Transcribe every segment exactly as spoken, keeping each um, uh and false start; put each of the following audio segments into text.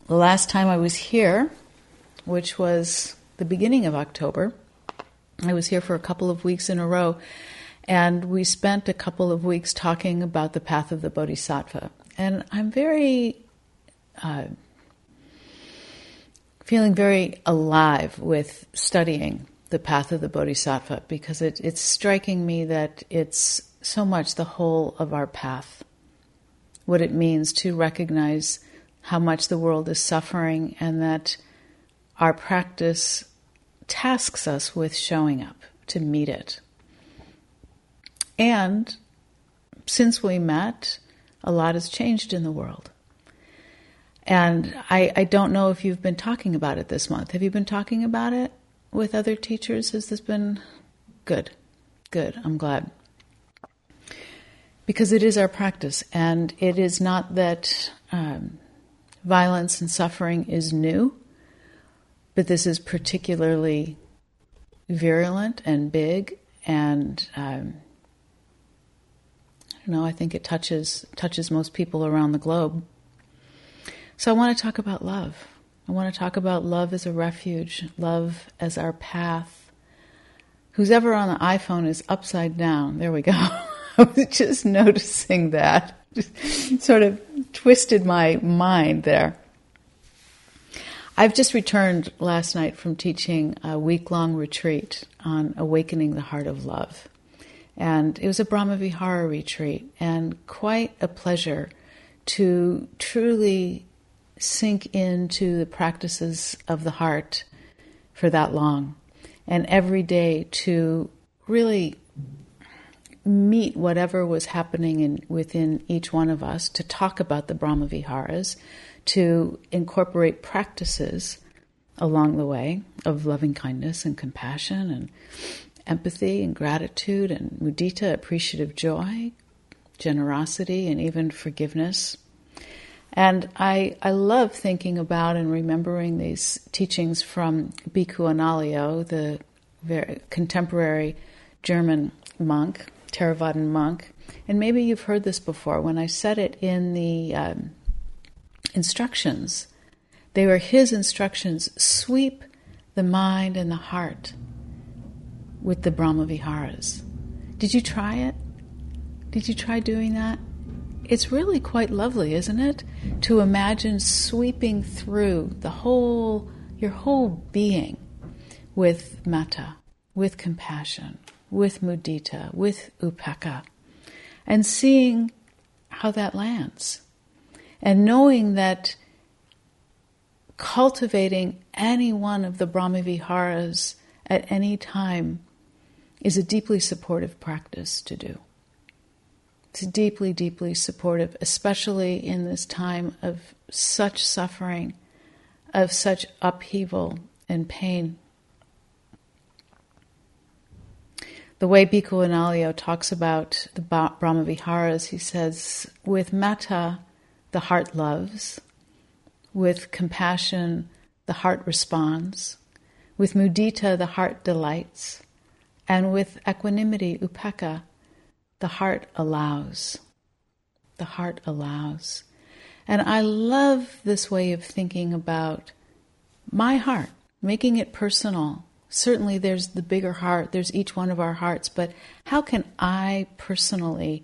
The last time I was here, which was the beginning of October, I was here for a couple of weeks in a row, and we spent a couple of weeks talking about the path of the Bodhisattva. And I'm very, uh, feeling very alive with studying the path of the Bodhisattva, because it, it's striking me that it's so much the whole of our path, what it means to recognize how much the world is suffering, and that our practice tasks us with showing up to meet it. And since we met, a lot has changed in the world. And I, I don't know if you've been talking about it this month. Have you been talking about it with other teachers? Has this been good? Good, I'm glad. Because it is our practice, and it is not that um, violence and suffering is new, but this is particularly virulent and big, and um, I don't know, I think it touches touches most people around the globe. So I want to talk about love. I want to talk about love as a refuge, love as our path. Who's ever on the iPhone is upside down. There we go. I was just noticing that. Just sort of twisted my mind there. I've just returned last night from teaching a week-long retreat on awakening the heart of love. And it was a Brahma-Vihara retreat, and quite a pleasure to truly sink into the practices of the heart for that long. And every day to really meet whatever was happening in, within each one of us, to talk about the Brahma-Viharas, to incorporate practices along the way of loving kindness and compassion and empathy and gratitude and mudita, appreciative joy, generosity, and even forgiveness. And I, I love thinking about and remembering these teachings from Bhikkhu Analayo, the very contemporary German monk, Theravadan monk. And maybe you've heard this before. When I said it in the um, instructions, they were his instructions: sweep the mind and the heart with the Brahma-Viharas. Did you try it? Did you try doing that? It's really quite lovely, isn't it? To imagine sweeping through the whole, your whole being with metta, with compassion, with mudita, with upekkha, and seeing how that lands. And knowing that cultivating any one of the Brahma-Viharas at any time is a deeply supportive practice to do. It's deeply, deeply supportive, especially in this time of such suffering, of such upheaval and pain. The way Bhikkhu Analayo talks about the Brahma-Viharas, he says, with metta, the heart loves. With compassion, the heart responds. With mudita, the heart delights. And with equanimity, upekkha, the heart allows. The heart allows. And I love this way of thinking about my heart, making it personal. Certainly there's the bigger heart, there's each one of our hearts, but how can I personally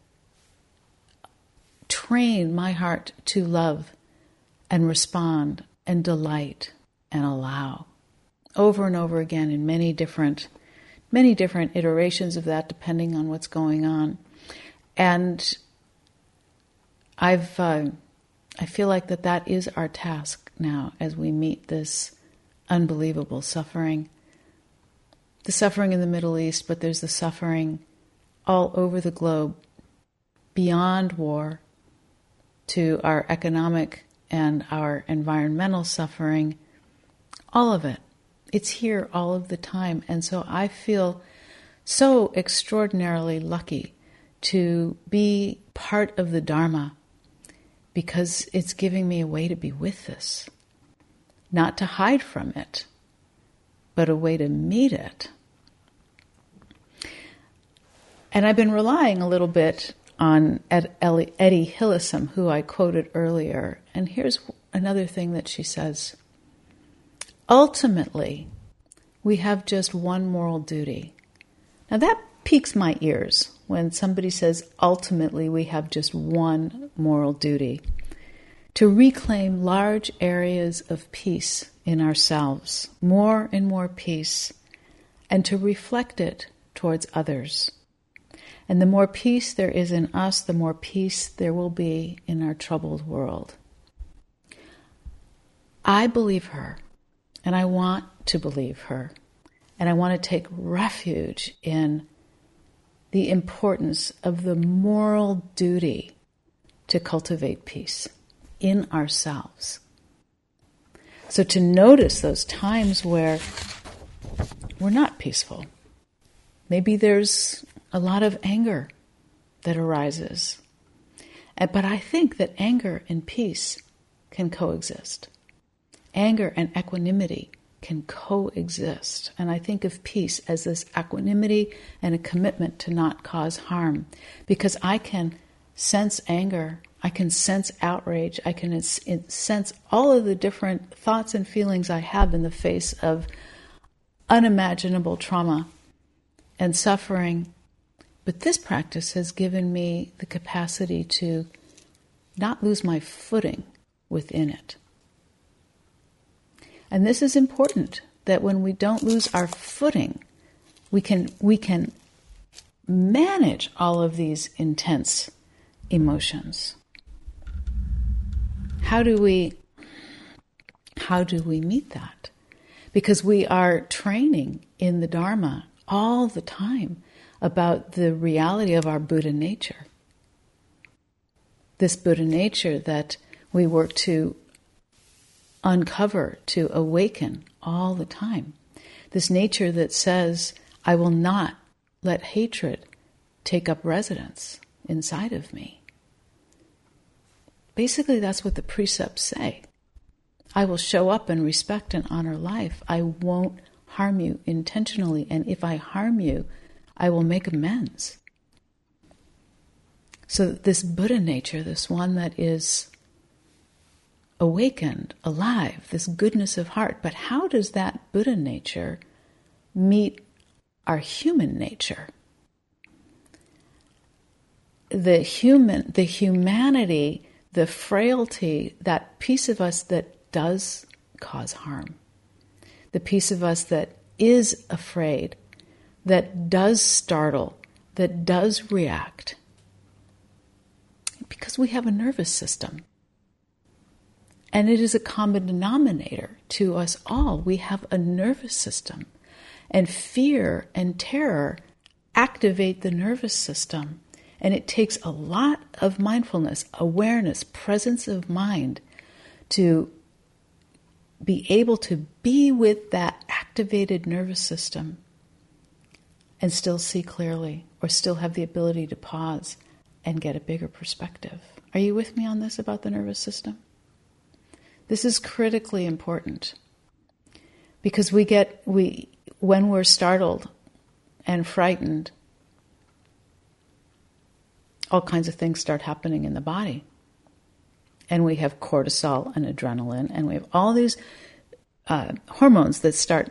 train my heart to love and respond and delight and allow? Over and over again in many different many different iterations of that, depending on what's going on. And I've, uh, I feel like that that is our task now as we meet this unbelievable suffering. The suffering in the Middle East, but there's the suffering all over the globe, beyond war, to our economic and our environmental suffering, all of it. It's here all of the time. And so I feel so extraordinarily lucky to be part of the Dharma, because it's giving me a way to be with this. Not to hide from it, but a way to meet it. And I've been relying a little bit on Ed, Eddie Hillesum, who I quoted earlier. And here's another thing that she says. Ultimately, we have just one moral duty. Now that piques my ears when somebody says, ultimately, we have just one moral duty. To reclaim large areas of peace in ourselves, more and more peace, and to reflect it towards others. And the more peace there is in us, the more peace there will be in our troubled world. I believe her, and I want to believe her, and I want to take refuge in the importance of the moral duty to cultivate peace in ourselves. So to notice those times where we're not peaceful. Maybe there's a lot of anger that arises. But I think that anger and peace can coexist. Anger and equanimity can coexist. And I think of peace as this equanimity and a commitment to not cause harm. Because I can sense anger, I can sense outrage, I can sense all of the different thoughts and feelings I have in the face of unimaginable trauma and suffering. But this practice has given me the capacity to not lose my footing within it. And this is important, that when we don't lose our footing, we can we can manage all of these intense emotions. How do we how do we meet that? Because we are training in the Dharma all the time about the reality of our Buddha nature. This Buddha nature that we work to uncover, to awaken all the time. This nature that says, I will not let hatred take up residence inside of me. Basically, that's what the precepts say. I will show up and respect and honor life. I won't harm you intentionally, and if I harm you, I will make amends. So this Buddha nature, this one that is awakened, alive, this goodness of heart, but how does that Buddha nature meet our human nature? The human, the humanity, the frailty, that piece of us that does cause harm, the piece of us that is afraid, that does startle, that does react, because we have a nervous system. And it is a common denominator to us all. We have a nervous system. And fear and terror activate the nervous system. And it takes a lot of mindfulness, awareness, presence of mind to be able to be with that activated nervous system and still see clearly, or still have the ability to pause and get a bigger perspective. Are you with me on this about the nervous system? This is critically important because we get, we when we're startled and frightened, all kinds of things start happening in the body. And we have cortisol and adrenaline, and we have all these uh, hormones that start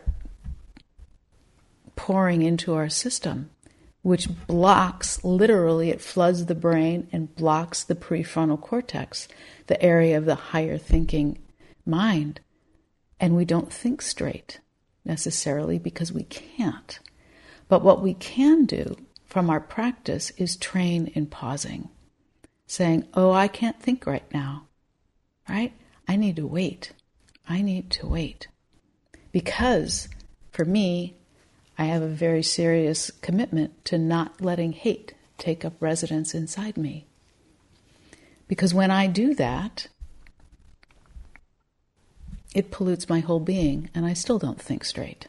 pouring into our system, which blocks, literally, it floods the brain and blocks the prefrontal cortex, the area of the higher thinking mind. And we don't think straight necessarily because we can't. But what we can do from our practice is train in pausing, saying, oh, I can't think right now, right? I need to wait. I need to wait. Because for me, I have a very serious commitment to not letting hate take up residence inside me. Because when I do that, it pollutes my whole being, and I still don't think straight.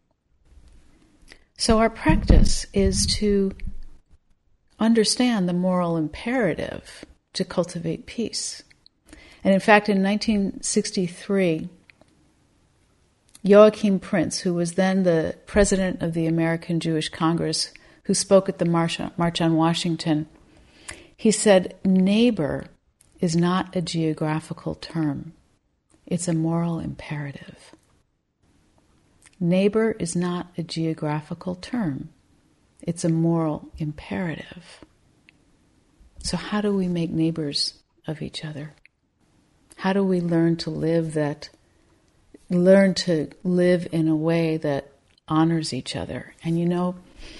So our practice is to understand the moral imperative to cultivate peace. And in fact, in nineteen sixty-three, Joachim Prinz, who was then the president of the American Jewish Congress, who spoke at the March on, March on Washington, He said, neighbor is not a geographical term. It's a moral imperative. Neighbor is not a geographical term. It's a moral imperative. So how do we make neighbors of each other? How do we learn to live that, learn to live in a way that honors each other? And you know,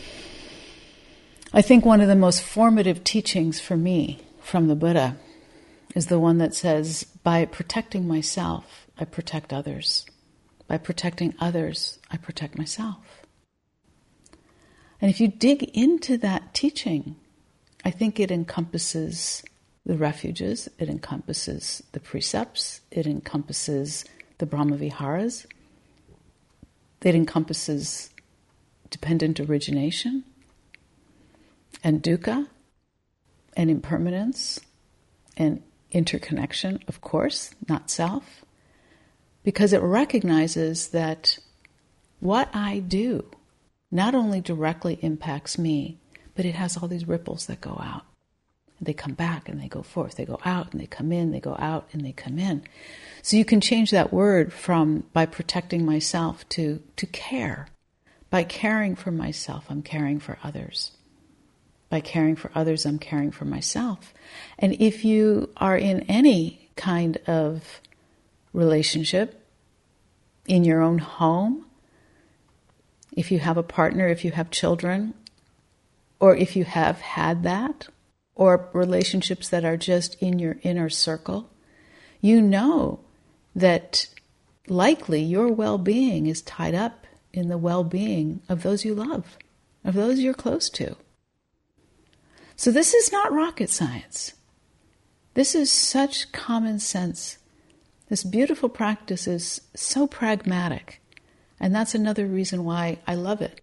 I think one of the most formative teachings for me from the Buddha is the one that says, by protecting myself, I protect others. By protecting others, I protect myself. And if you dig into that teaching, I think it encompasses the refuges, it encompasses the precepts, it encompasses the Brahmaviharas, it encompasses dependent origination, and dukkha, and impermanence, and interconnection, of course, not self, because it recognizes that what I do not only directly impacts me, but it has all these ripples that go out. They come back and they go forth. They go out and they come in. They go out and they come in. So you can change that word from by protecting myself to, to care. By caring for myself, I'm caring for others. By caring for others, I'm caring for myself. And if you are in any kind of relationship, in your own home, if you have a partner, if you have children, or if you have had that, or relationships that are just in your inner circle, you know that likely your well-being is tied up in the well-being of those you love, of those you're close to. So this is not rocket science. This is such common sense. This beautiful practice is so pragmatic. And that's another reason why I love it.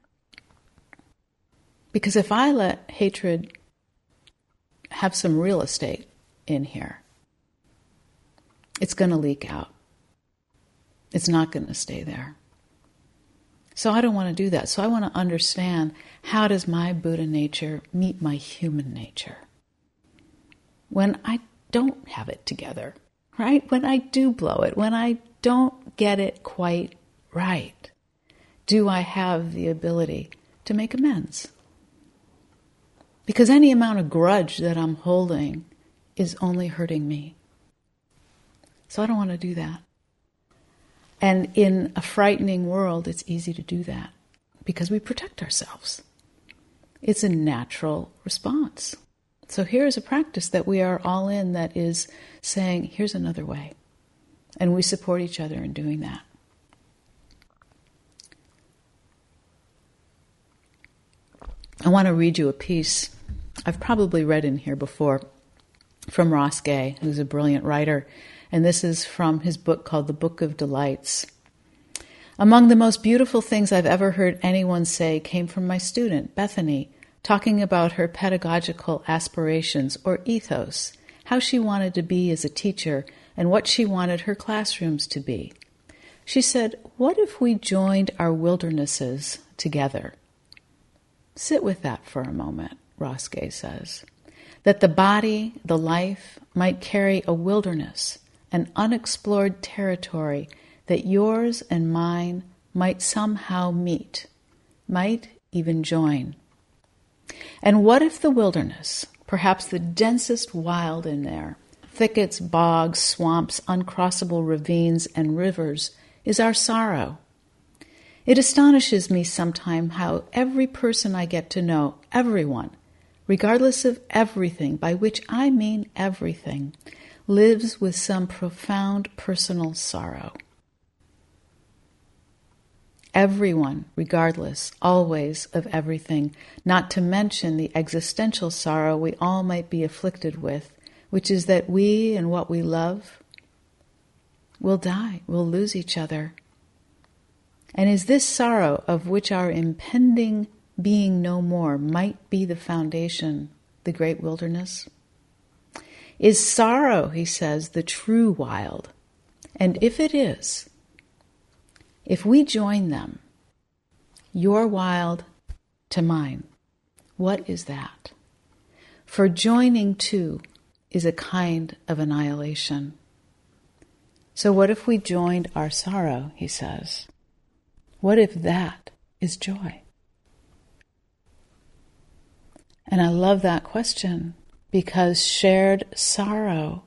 Because if I let hatred have some real estate in here, it's going to leak out. It's not going to stay there. So I don't want to do that. So I want to understand, how does my Buddha nature meet my human nature? When I don't have it together, right? When I do blow it, when I don't get it quite right, do I have the ability to make amends? Because any amount of grudge that I'm holding is only hurting me. So I don't want to do that. And in a frightening world, it's easy to do that because we protect ourselves. It's a natural response. So here's a practice that we are all in that is saying, here's another way. And we support each other in doing that. I want to read you a piece I've probably read in here before from Ross Gay, who's a brilliant writer. And this is from his book called The Book of Delights. Among the most beautiful things I've ever heard anyone say came from my student, Bethany, talking about her pedagogical aspirations or ethos, how she wanted to be as a teacher, and what she wanted her classrooms to be. She said, what if we joined our wildernesses together? Sit with that for a moment, Ross Gay says. That the body, the life, might carry a wilderness, an unexplored territory that yours and mine might somehow meet, might even join. And what if the wilderness, perhaps the densest wild in there, thickets, bogs, swamps, uncrossable ravines, and rivers, is our sorrow? It astonishes me sometimes how every person I get to know, everyone, regardless of everything, by which I mean everything, lives with some profound personal sorrow. Everyone, regardless, always of everything, not to mention the existential sorrow we all might be afflicted with, which is that we and what we love will die, will lose each other. And is this sorrow of which our impending being no more might be the foundation, the great wilderness? Is sorrow, he says, the true wild? And if it is, if we join them, your wild to mine, what is that? For joining two is a kind of annihilation. So what if we joined our sorrow, he says? What if that is joy? And I love that question because shared sorrow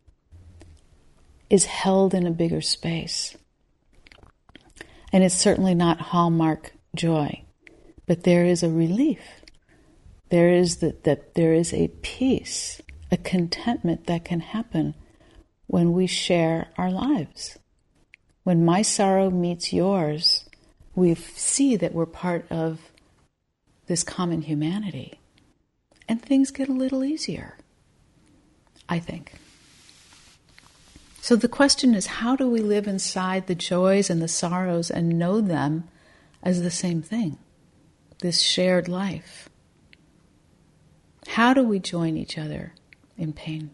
is held in a bigger space. And it's certainly not hallmark joy, but there is a relief. There is that, that there is a peace, a contentment that can happen when we share our lives. When my sorrow meets yours, we see that we're part of this common humanity. And things get a little easier, I think. So the question is, how do we live inside the joys and the sorrows and know them as the same thing, this shared life? How do we join each other in pain?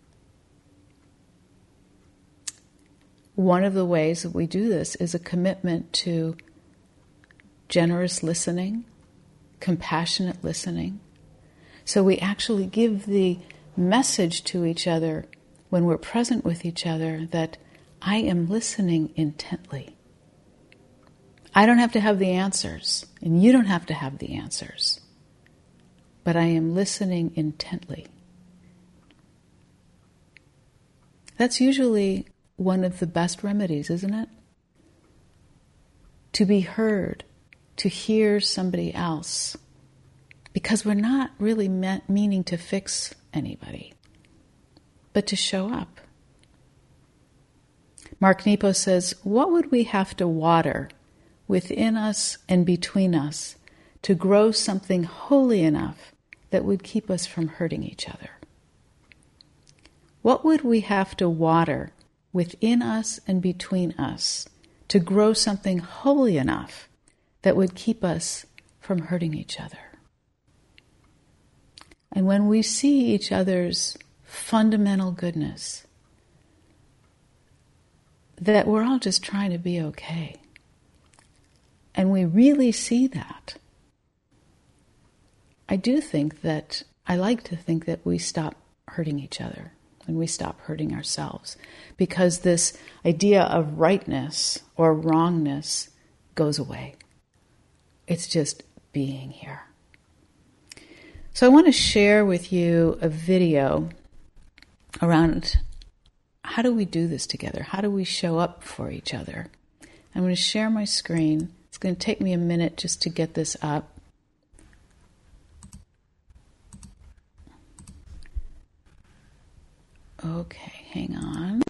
One of the ways that we do this is a commitment to generous listening, compassionate listening. So we actually give the message to each other when we're present with each other that I am listening intently. I don't have to have the answers, and you don't have to have the answers, but I am listening intently. That's usually one of the best remedies, isn't it? To be heard, to hear somebody else, because we're not really meant, meaning to fix anybody, but to show up. Mark Nepo says, what would we have to water within us and between us to grow something holy enough that would keep us from hurting each other? What would we have to water within us and between us to grow something holy enough that would keep us from hurting each other? And when we see each other's fundamental goodness, that we're all just trying to be okay, and we really see that, I do think that, I like to think that we stop hurting each other and we stop hurting ourselves, because this idea of rightness or wrongness goes away. It's just being here. So I want to share with you a video around how do we do this together? How do we show up for each other? I'm going to share my screen. It's going to take me a minute just to get this up. Okay, hang on.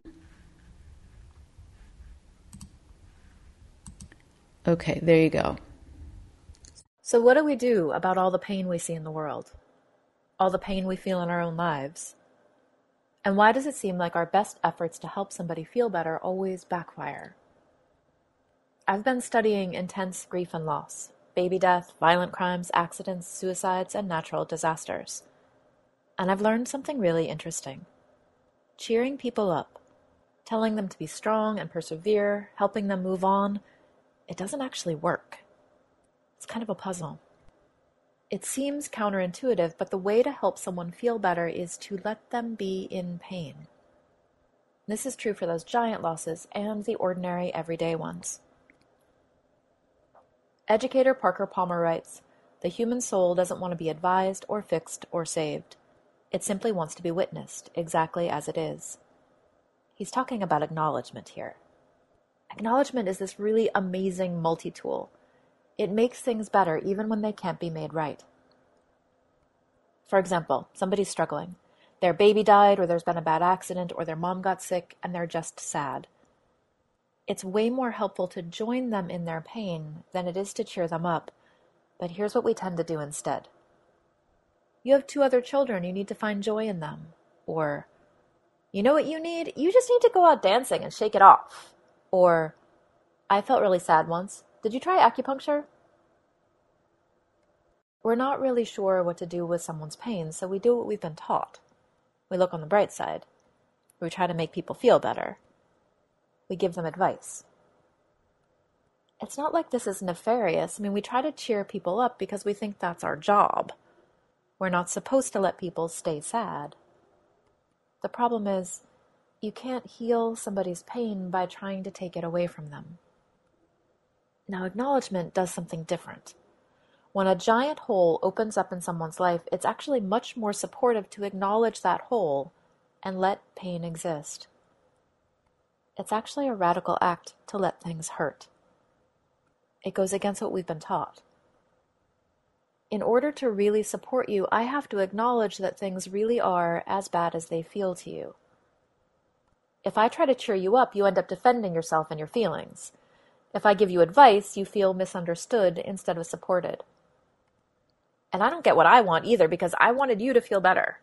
Okay, there you go. So what do we do about all the pain we see in the world? All the pain we feel in our own lives? And why does it seem like our best efforts to help somebody feel better always backfire? I've been studying intense grief and loss, baby death, violent crimes, accidents, suicides, and natural disasters. And I've learned something really interesting. Cheering people up, telling them to be strong and persevere, helping them move on, it doesn't actually work. It's kind of a puzzle. It seems counterintuitive, but the way to help someone feel better is to let them be in pain. This is true for those giant losses and the ordinary, everyday ones. Educator Parker Palmer writes, "The human soul doesn't want to be advised or fixed or saved. It simply wants to be witnessed, exactly as it is." He's talking about acknowledgement here. Acknowledgement is this really amazing multi-tool. It makes things better even when they can't be made right. For example, somebody's struggling. Their baby died, or there's been a bad accident, or their mom got sick, and they're just sad. It's way more helpful to join them in their pain than it is to cheer them up, but here's what we tend to do instead. You have two other children, you need to find joy in them. Or, you know what you need? You just need to go out dancing and shake it off. Or, I felt really sad once. Did you try acupuncture? We're not really sure what to do with someone's pain, so we do what we've been taught. We look on the bright side. We try to make people feel better. We give them advice. It's not like this is nefarious. I mean, we try to cheer people up because we think that's our job. We're not supposed to let people stay sad. The problem is, you can't heal somebody's pain by trying to take it away from them. Now, acknowledgement does something different. When a giant hole opens up in someone's life, it's actually much more supportive to acknowledge that hole and let pain exist. It's actually a radical act to let things hurt. It goes against what we've been taught. In order to really support you, I have to acknowledge that things really are as bad as they feel to you. If I try to cheer you up, you end up defending yourself and your feelings. If I give you advice, you feel misunderstood instead of supported. And I don't get what I want either, because I wanted you to feel better.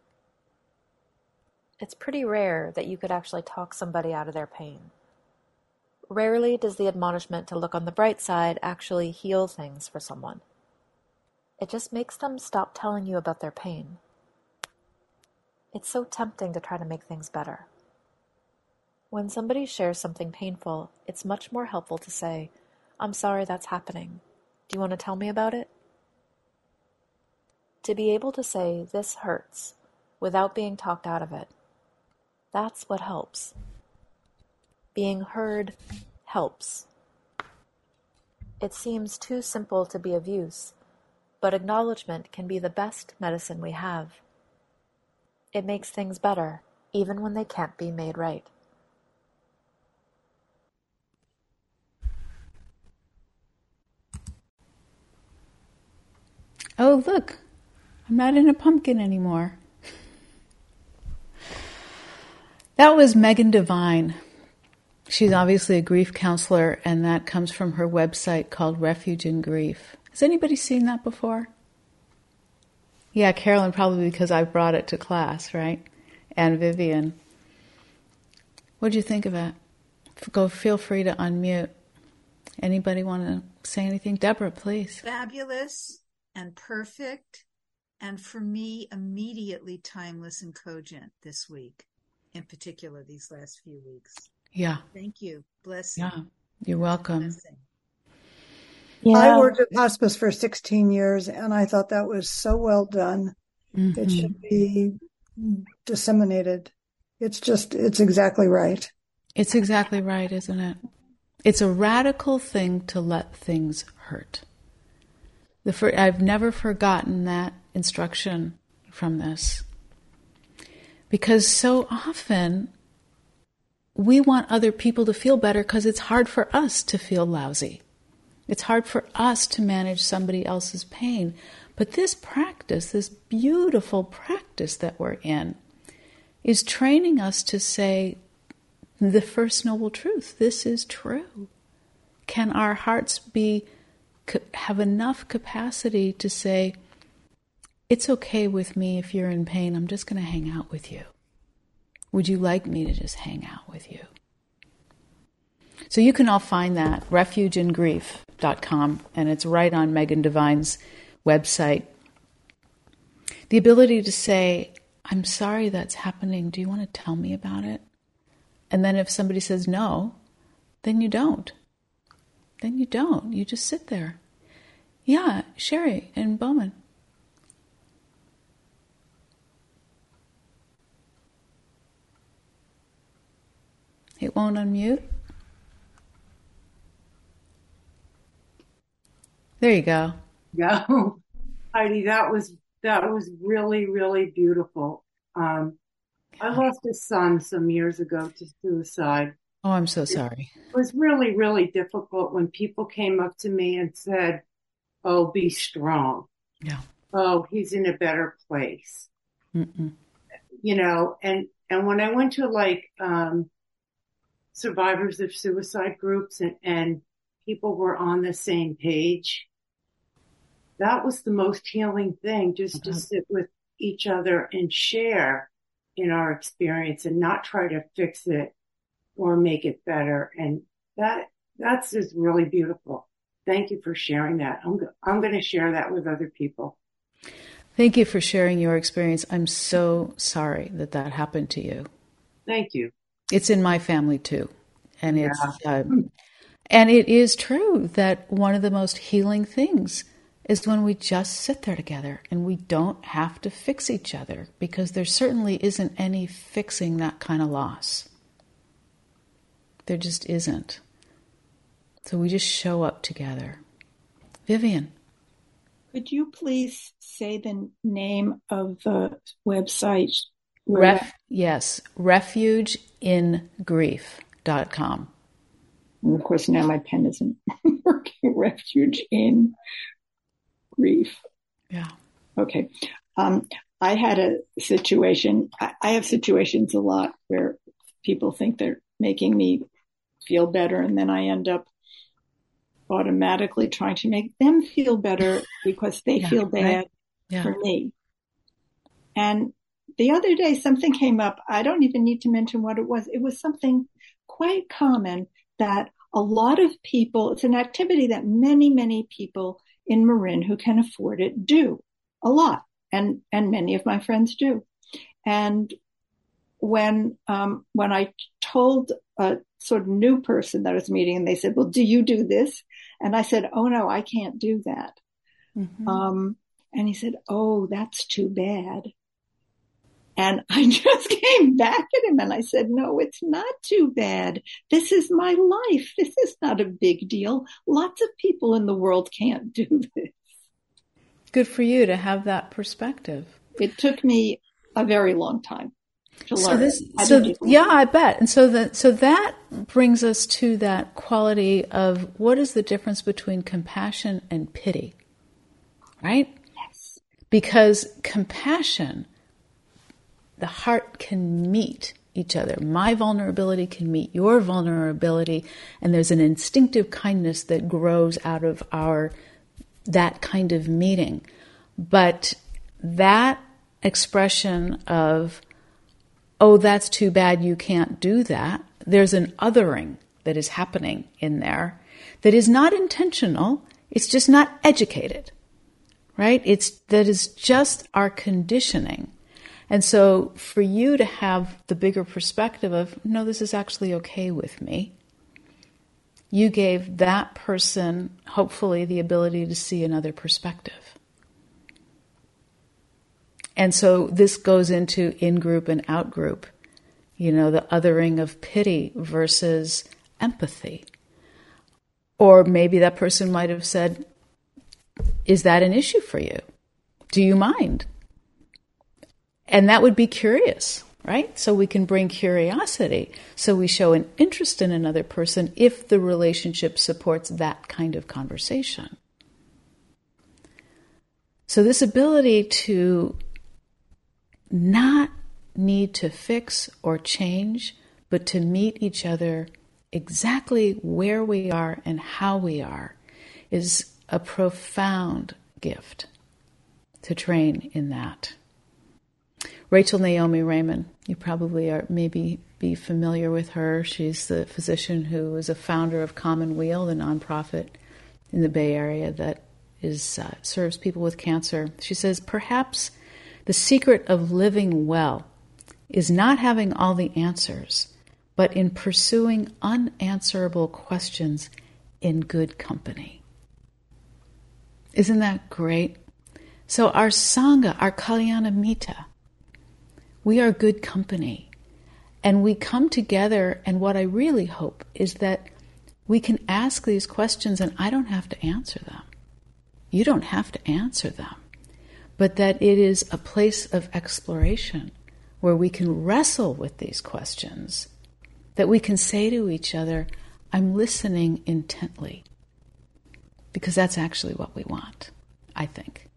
It's pretty rare that you could actually talk somebody out of their pain. Rarely does the admonishment to look on the bright side actually heal things for someone. It just makes them stop telling you about their pain. It's so tempting to try to make things better. When somebody shares something painful, it's much more helpful to say, "I'm sorry that's happening. Do you want to tell me about it?" To be able to say, "This hurts," without being talked out of it, that's what helps. Being heard helps. It seems too simple to be of use, but acknowledgement can be the best medicine we have. It makes things better, even when they can't be made right. Oh, look, I'm not in a pumpkin anymore. That was Megan Devine. She's obviously a grief counselor, and that comes from her website called Refuge in Grief. Has anybody seen that before? Yeah, Carolyn, probably because I brought it to class, right? And Vivian. What did you think of it? Go, feel free to unmute. Anybody want to say anything? Deborah, please. Fabulous and perfect, and for me, immediately timeless and cogent this week, in particular these last few weeks. Yeah. Thank you. Blessing. Yeah, you're welcome. Blessing. Yeah. I worked at hospice for sixteen years, and I thought that was so well done. Mm-hmm. It should be disseminated. It's just, it's exactly right. It's exactly right, isn't it? It's a radical thing to let things hurt. The fir- I've never forgotten that instruction from this. Because so often we want other people to feel better because it's hard for us to feel lousy. It's hard for us to manage somebody else's pain. But this practice, this beautiful practice that we're in, is training us to say the first noble truth. This is true. Can our hearts be have enough capacity to say, it's okay with me if you're in pain, I'm just going to hang out with you. Would you like me to just hang out with you? So you can all find that, refuge in grief dot com, and it's right on Megan Devine's website. The ability to say, I'm sorry that's happening, do you want to tell me about it? And then if somebody says no, then you don't. Then you don't. You just sit there. Yeah, Sherry and Bowman. It won't unmute. There you go. Yeah, Heidi, that was that was really, really beautiful. Um, I lost a son some years ago to suicide. Oh, I'm so sorry. It was really, really difficult when people came up to me and said, "Oh, be strong." Yeah. Oh, he's in a better place. Mm-mm. You know, and and when I went to like um, survivors of suicide groups and and people were on the same page, that was the most healing thing, just mm-hmm. to sit with each other and share in our experience and not try to fix it or make it better. And that, that's just really beautiful. Thank you for sharing that. I'm, I'm going to share that with other people. Thank you for sharing your experience. I'm so sorry that that happened to you. Thank you. It's in my family too. And it's, yeah. um, and it is true that one of the most healing things is when we just sit there together and we don't have to fix each other, because there certainly isn't any fixing that kind of loss. There just isn't. So we just show up together. Vivian. Could you please say the name of the website? Ref, yes, refuge in grief dot com. And of course, now my pen isn't working. Refuge in grief. Yeah. Okay. Um, I had a situation. I, I have situations a lot where people think they're making me feel better, and then I end up automatically trying to make them feel better because they yeah, feel bad right? yeah. for me. And the other day, something came up. I don't even need to mention what it was. It was something quite common that a lot of people, it's an activity that many, many people in Marin who can afford it do a lot. And, and many of my friends do. And when, um, when I told a sort of new person that I was meeting, and they said, well, do you do this? And I said, oh no, I can't do that. Mm-hmm. Um, and he said, oh, that's too bad. And I just came back at him and I said, no, it's not too bad. This is my life. This is not a big deal. Lots of people in the world can't do this. Good for you to have that perspective. It took me a very long time to so learn. This, so yeah, I bet. And so that, so that brings us to that quality of what is the difference between compassion and pity, right? Yes. Because compassion, the heart can meet each other. My vulnerability can meet your vulnerability, and there's an instinctive kindness that grows out of our that kind of meeting. But that expression of, oh, that's too bad, you can't do that, there's an othering that is happening in there that is not intentional, it's just not educated, right? It's that is just our conditioning. And so for you to have the bigger perspective of, no, this is actually okay with me, you gave that person, hopefully, the ability to see another perspective. And so this goes into in-group and out-group, you know, the othering of pity versus empathy. Or maybe that person might have said, is that an issue for you? Do you mind? And that would be curious, right? So we can bring curiosity. So we show an interest in another person if the relationship supports that kind of conversation. So this ability to not need to fix or change, but to meet each other exactly where we are and how we are is a profound gift to train in that. Rachel Naomi Remen, you probably are maybe be familiar with her. She's the physician who is a founder of Commonweal, the nonprofit in the Bay Area that is uh, serves people with cancer. She says, perhaps the secret of living well is not having all the answers, but in pursuing unanswerable questions in good company. Isn't that great? So our Sangha, our Kalyanamita, we are good company. And we come together, and what I really hope is that we can ask these questions and I don't have to answer them. You don't have to answer them. But that it is a place of exploration where we can wrestle with these questions, that we can say to each other, I'm listening intently. Because that's actually what we want, I think.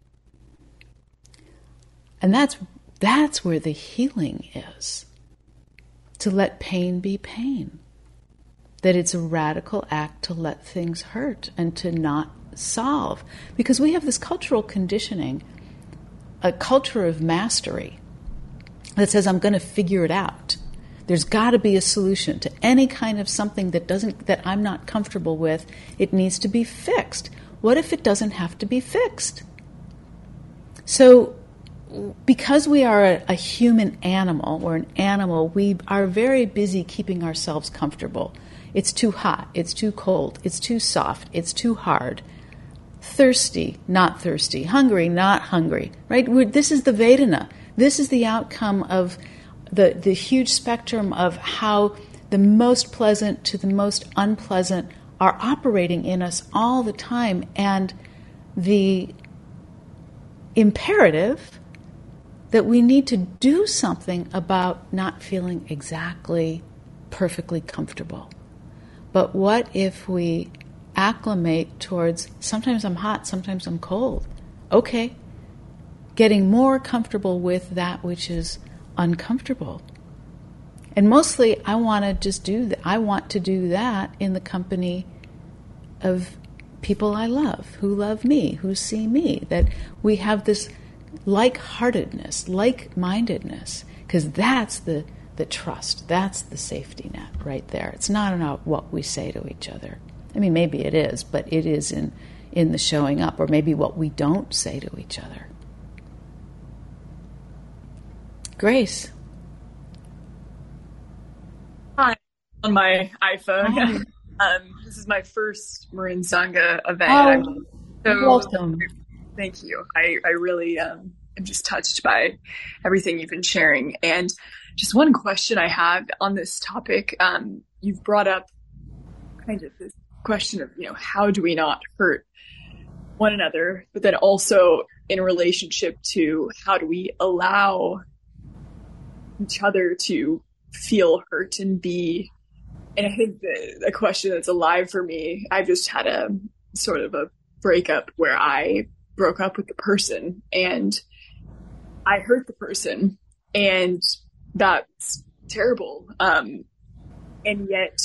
And that's that's where the healing is. To let pain be pain. That it's a radical act to let things hurt and to not solve. Because we have this cultural conditioning, a culture of mastery that says, I'm going to figure it out. There's got to be a solution to any kind of something that doesn't, that I'm not comfortable with. It needs to be fixed. What if it doesn't have to be fixed? So, because we are a, a human animal, or an animal, we are very busy keeping ourselves comfortable. It's too hot, it's too cold, it's too soft, it's too hard. thirsty, not thirsty, hungry, not hungry, right? We're, this is the Vedana. This is the outcome of the, the huge spectrum of how the most pleasant to the most unpleasant are operating in us all the time. And the imperative that we need to do something about not feeling exactly perfectly comfortable. But what if we acclimate towards, sometimes I'm hot, sometimes I'm cold. Okay. Getting more comfortable with that which is uncomfortable. And mostly I want to just do that. I want to do that in the company of people I love, who love me, who see me, that we have this like-heartedness, like-mindedness, because that's the, the trust, that's the safety net right there. It's not about what we say to each other. I mean, maybe it is, but it is in, in the showing up, or maybe what we don't say to each other. Grace. Hi, on my iPhone. um, this is my first Marin Sangha event. Oh, I'm so welcome. Thank you. I, I really um, am just touched by everything you've been sharing. And just one question I have on this topic. Um, you've brought up kind of this question of, you know, how do we not hurt one another? But then also in relationship to how do we allow each other to feel hurt and be, and I think the, the question that's alive for me, I've just had a sort of a breakup where I broke up with the person and I hurt the person, and that's terrible. Um, and yet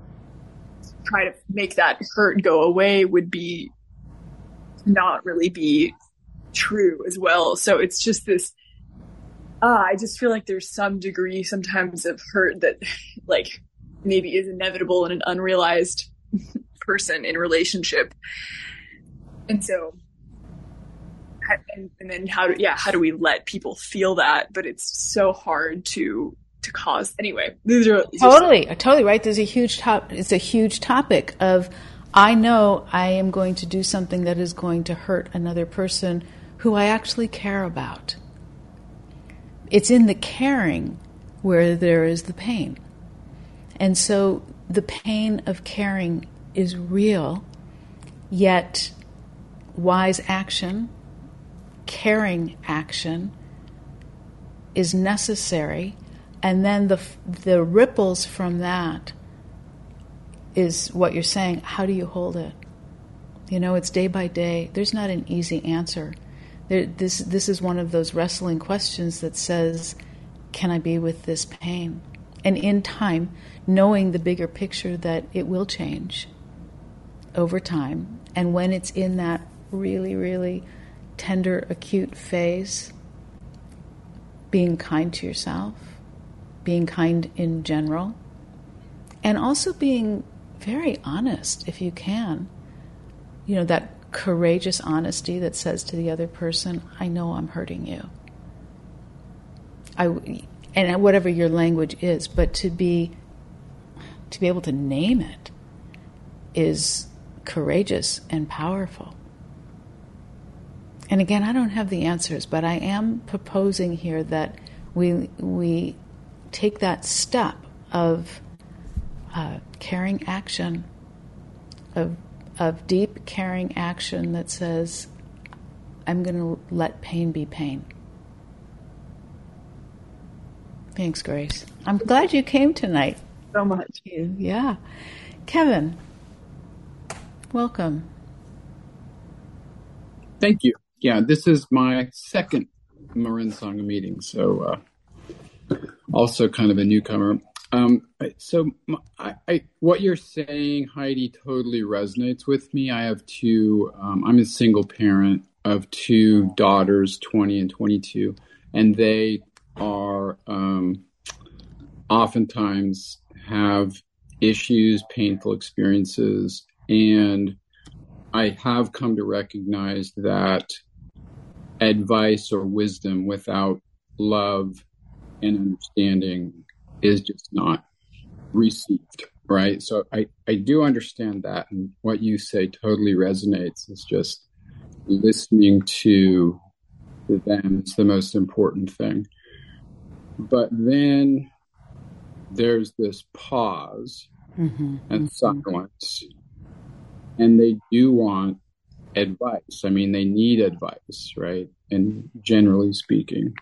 try to make that hurt go away would be not really be true as well. So it's just this, Ah, I just feel like there's some degree sometimes of hurt that like maybe is inevitable in an unrealized person in relationship. And so, and, and then how do, yeah, how do we let people feel that? But it's so hard to, to cause anyway. These are these totally, are totally right. There's a huge top, it's a huge topic of, I know I am going to do something that is going to hurt another person who I actually care about. It's in the caring where there is the pain. And so the pain of caring is real, yet wise action, caring action is necessary. And then the the ripples from that is what you're saying. How do you hold it? You know, it's day by day. There's not an easy answer. There, this this is one of those wrestling questions that says, can I be with this pain? And in time, knowing the bigger picture that it will change over time. And when it's in that really, really tender, acute phase, being kind to yourself, being kind in general, and also being very honest if you can. You know, that courageous honesty that says to the other person, I know I'm hurting you. I, and whatever your language is, but to be to be able to name it is courageous and powerful. And again, I don't have the answers, but I am proposing here that we we take that step of uh, caring action, of of deep caring action that says, I'm going to let pain be pain. Thanks, Grace. I'm glad you came tonight. So much. Yeah. Kevin, welcome. Thank you. Yeah, this is my second Marin Sangha meeting, so uh, also kind of a newcomer. Um, so I, I, what you're saying, Heidi, totally resonates with me. I have two, um, I'm a single parent of two daughters, twenty and twenty-two, and they are um, oftentimes have issues, painful experiences, and I have come to recognize that advice or wisdom without love and understanding is just not received. right? So I, I do understand that. And what you say totally resonates. It's just listening to them is the most important thing. But then there's this pause mm-hmm. and silence. And they do want advice. I mean, they need advice, right? And generally speaking.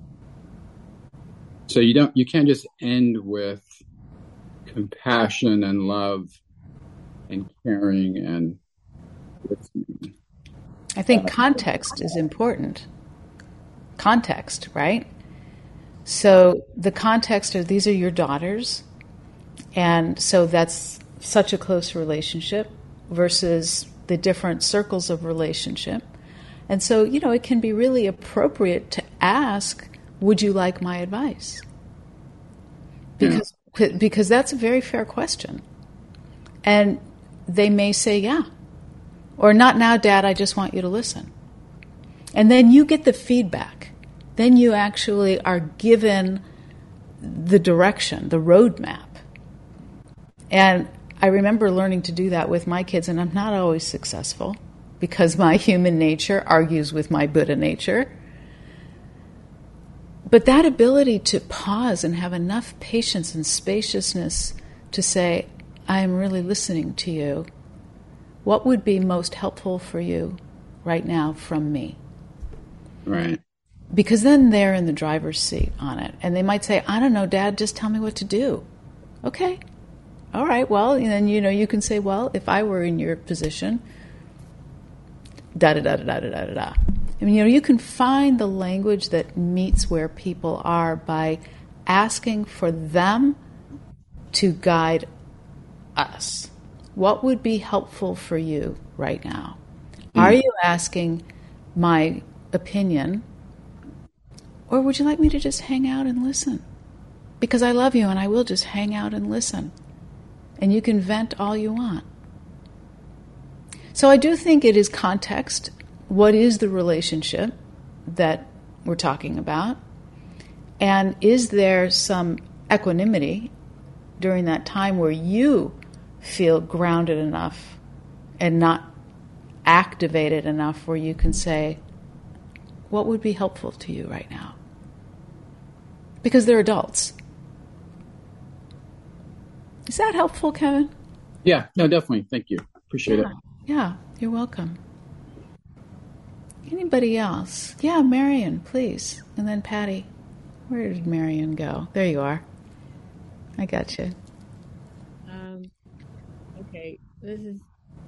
So you don't, you can't just end with compassion and love and caring and listening. I think context is important. Context, right? So the context of these are your daughters, and so that's such a close relationship versus the different circles of relationship. And so, you know, it can be really appropriate to ask, would you like my advice? Because yeah. because that's a very fair question. And they may say, yeah. Or not now, Dad, I just want you to listen. And then you get the feedback. Then you actually are given the direction, the roadmap. And I remember learning to do that with my kids, and I'm not always successful because my human nature argues with my Buddha nature. But that ability to pause and have enough patience and spaciousness to say, I am really listening to you. What would be most helpful for you right now from me? Right. Because then they're in the driver's seat on it. And they might say, I don't know, Dad, just tell me what to do. Okay. All right. Well, and then, you know, you can say, well, if I were in your position, da da da da da da da da. I mean, you know, you can find the language that meets where people are by asking for them to guide us. What would be helpful for you right now? Mm. Are you asking my opinion, or would you like me to just hang out and listen? Because I love you and I will just hang out and listen. And you can vent all you want. So I do think it is context. What is the relationship that we're talking about? And is there some equanimity during that time where you feel grounded enough and not activated enough where you can say, what would be helpful to you right now? Because they're adults. Is that helpful, Kevin? Yeah, no, definitely. Thank you. Appreciate yeah. it. Yeah, you're welcome. Anybody else? Yeah, Marion, please. And then Patty. Where did Marion go? There you are. I got you. Um, okay, this is,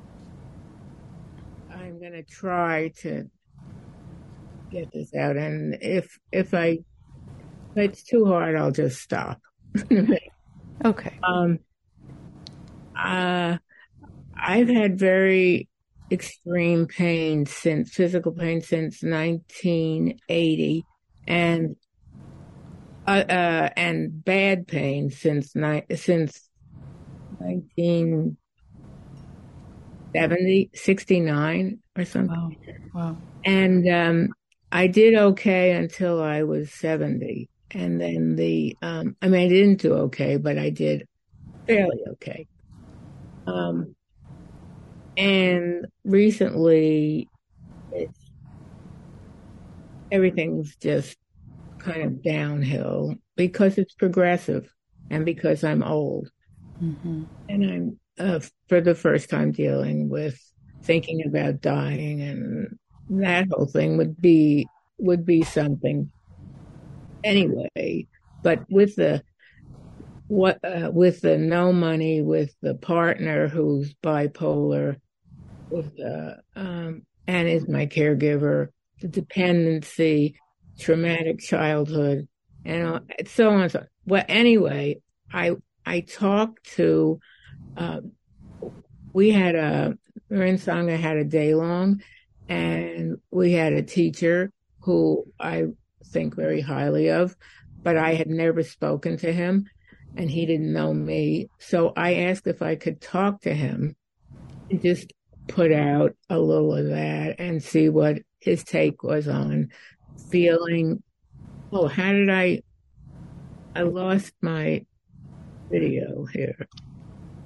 I'm going to try to get this out. And if, if I, if it's too hard, I'll just stop. Okay. Um, uh, I've had very extreme pain since, physical pain since nineteen eighty, and uh, uh and bad pain since ni- since nineteen seventy, sixty-nine or something. Wow. Wow. And um, I did okay until I was seventy, and then the um, I mean I didn't do okay, but I did fairly okay. Um, and recently, it's, everything's just kind of downhill because it's progressive and because I'm old. Mm-hmm. And I'm, uh, for the first time, dealing with thinking about dying, and that whole thing would be, would be something anyway. But with the, what, uh, with the no money, with the partner who's bipolar, with the, um, and is my caregiver, the dependency, traumatic childhood, and so on and so on. Well, anyway, I, I talked to, uh, we had a, Marin Sangha had a day long, and we had a teacher who I think very highly of, but I had never spoken to him, and he didn't know me. So I asked if I could talk to him and just put out a little of that and see what his take was on feeling. Oh, how did I, I lost my video here.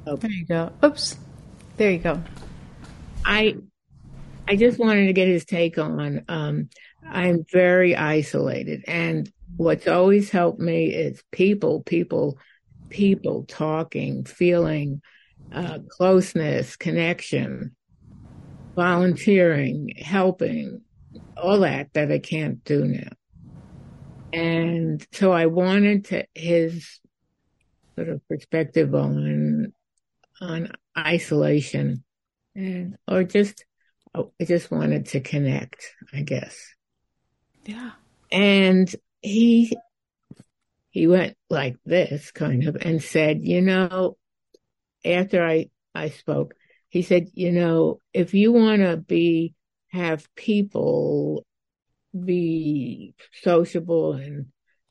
Oh. There you go. Oops. There you go. I I just wanted to get his take on, um, I'm very isolated. And what's always helped me is people, people, people talking, feeling uh, closeness, connection, volunteering, helping, all that that I can't do now. And so I wanted to his sort of perspective on on isolation, and or just I just wanted to connect, I guess. Yeah. And he he went like this kind of and said, you know, after I I spoke, he said, you know, if you want to be have people be sociable and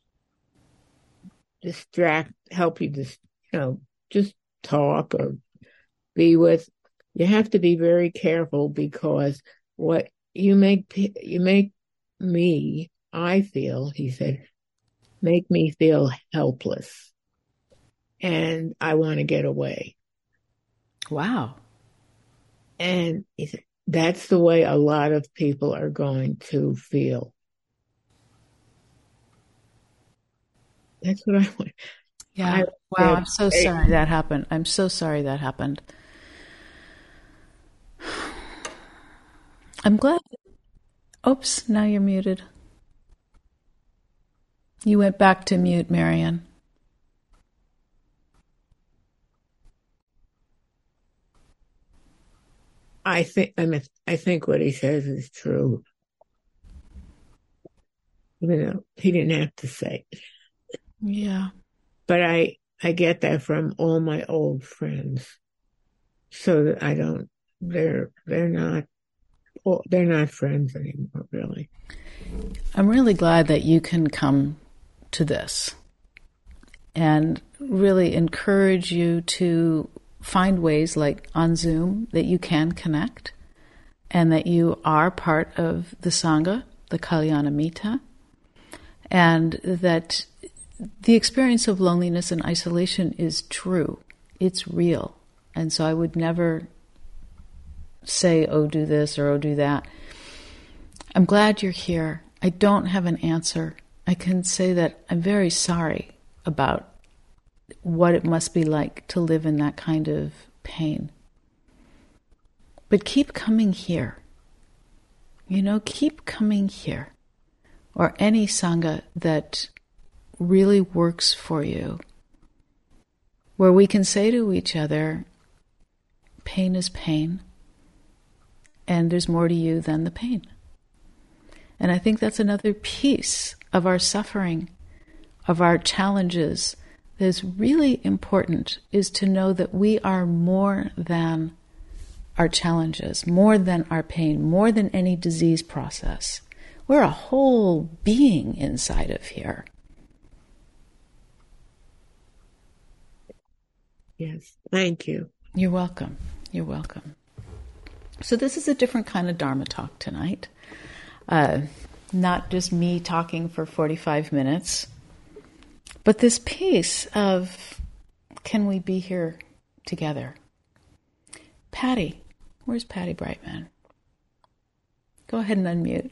distract, help you just, you know, just talk or be with, you have to be very careful, because what you make, you make me, I feel, he said, make me feel helpless. And I want to get away. Wow. And he said, that's the way a lot of people are going to feel. That's what I want. Yeah. I, wow. I'm so sorry that happened. I'm so sorry that happened. I'm glad. Oops, now you're muted. You went back to mute, Marian. I think I mean I think what he says is true. Even though he didn't have to say it. Yeah. But I I get that from all my old friends. So that I don't they're they're not they're not friends anymore, really. I'm really glad that you can come to this and really encourage you to find ways like on Zoom that you can connect and that you are part of the Sangha, the Kalyanamitta, and that the experience of loneliness and isolation is true. It's real. And so I would never say, oh, do this or oh, do that. I'm glad you're here. I don't have an answer. I can say that I'm very sorry about what it must be like to live in that kind of pain. But keep coming here. You know, keep coming here. Or any Sangha that really works for you, where we can say to each other, pain is pain, and there's more to you than the pain. And I think that's another piece of our suffering, of our challenges, that is really important, is to know that we are more than our challenges, more than our pain, more than any disease process. We're a whole being inside of here. Yes, thank you. You're welcome. You're welcome. So this is a different kind of Dharma talk tonight. Uh, not just me talking for forty-five minutes, but this piece of, can we be here together? Patty, where's Patty Brightman? Go ahead and unmute.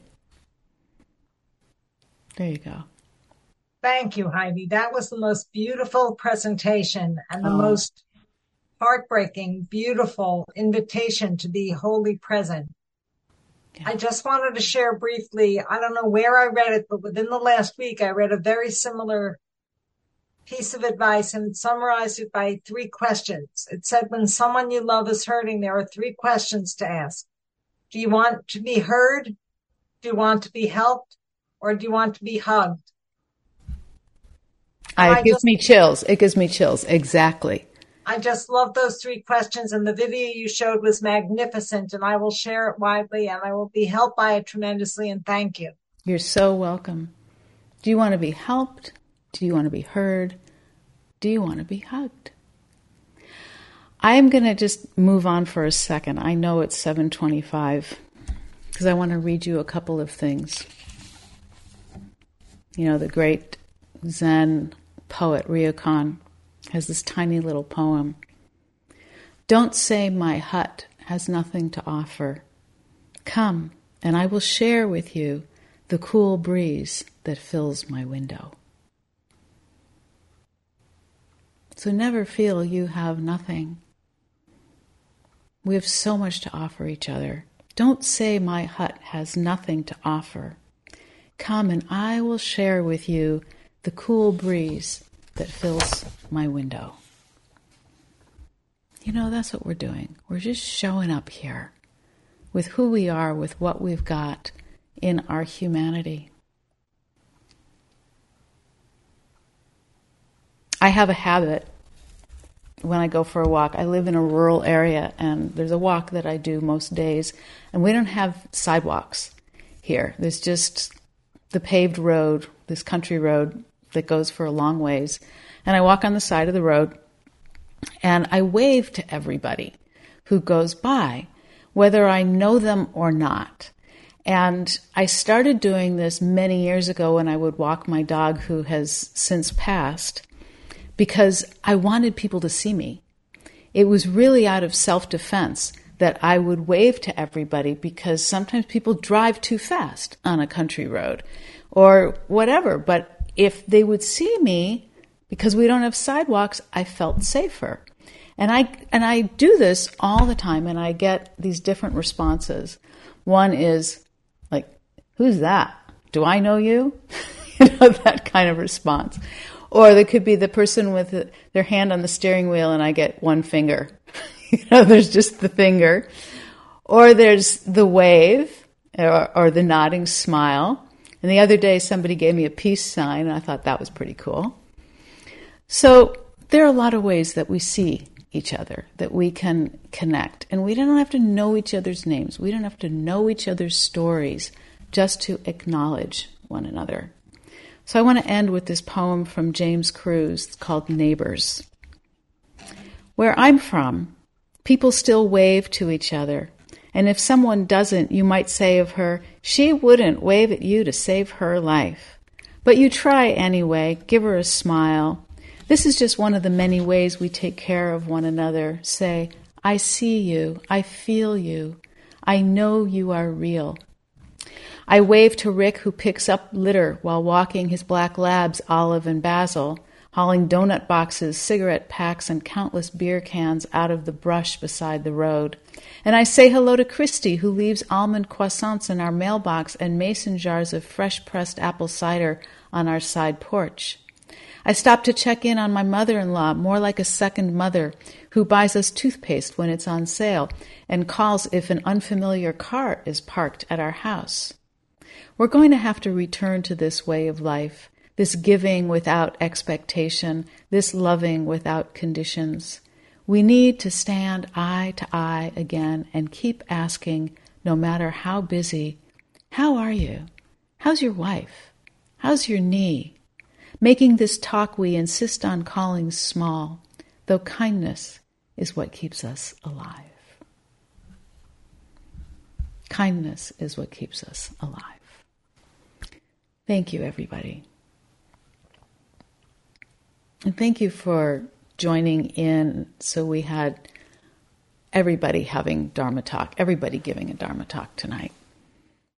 There you go. Thank you, Heidi. That was the most beautiful presentation and the oh. most heartbreaking, beautiful invitation to be wholly present. Yeah. I just wanted to share briefly, I don't know where I read it, but within the last week, I read a very similar piece of advice and summarized it by three questions. It said, when someone you love is hurting, there are three questions to ask. Do you want to be heard? Do you want to be helped? Or do you want to be hugged? I, it gives just, me chills. It gives me chills. Exactly. I just love those three questions, and the video you showed was magnificent, and I will share it widely, and I will be helped by it tremendously, and thank you. You're so welcome. Do you want to be helped? Do you want to be heard? Do you want to be hugged? I am going to just move on for a second. I know it's seven twenty-five because I want to read you a couple of things. You know, the great Zen poet Ryokan has this tiny little poem Don't say my hut has nothing to offer. Come, and I will share with you the cool breeze that fills my window. So never feel you have nothing. We have so much to offer each other. Don't say my hut has nothing to offer. Come and I will share with you the cool breeze that fills my window. You know, that's what we're doing. We're just showing up here with who we are, with what we've got in our humanity. I have a habit when I go for a walk. I live in a rural area, and there's a walk that I do most days, and we don't have sidewalks here. There's just the paved road, this country road that goes for a long ways, and I walk on the side of the road, and I wave to everybody who goes by, whether I know them or not. And I started doing this many years ago when I would walk my dog, who has since passed, because I wanted people to see me. It was really out of self-defense that I would wave to everybody, because sometimes people drive too fast on a country road or whatever. But if they would see me, because we don't have sidewalks, I felt safer. And I and I do this all the time, and I get these different responses. One is like, who's that? Do I know you? You know, that kind of response. Or there could be the person with their hand on the steering wheel and I get one finger. You know, there's just the finger. Or there's the wave or, or the nodding smile. And the other day somebody gave me a peace sign, and I thought that was pretty cool. So there are a lot of ways that we see each other, that we can connect. And we don't have to know each other's names. We don't have to know each other's stories just to acknowledge one another. So I want to end with this poem from James Cruz called Neighbors. Where I'm from, people still wave to each other. And if someone doesn't, you might say of her, she wouldn't wave at you to save her life. But you try anyway, give her a smile. This is just one of the many ways we take care of one another. Say, I see you, I feel you, I know you are real. I wave to Rick, who picks up litter while walking his black labs, Olive and Basil, hauling donut boxes, cigarette packs, and countless beer cans out of the brush beside the road. And I say hello to Christy, who leaves almond croissants in our mailbox and mason jars of fresh-pressed apple cider on our side porch. I stop to check in on my mother-in-law, more like a second mother, who buys us toothpaste when it's on sale and calls if an unfamiliar car is parked at our house. We're going to have to return to this way of life, this giving without expectation, this loving without conditions. We need to stand eye to eye again and keep asking, no matter how busy, how are you? How's your wife? How's your knee? Making this talk we insist on calling small, though kindness is what keeps us alive. Kindness is what keeps us alive. Thank you, everybody. And thank you for joining in. So we had everybody having Dharma talk, everybody giving a Dharma talk tonight.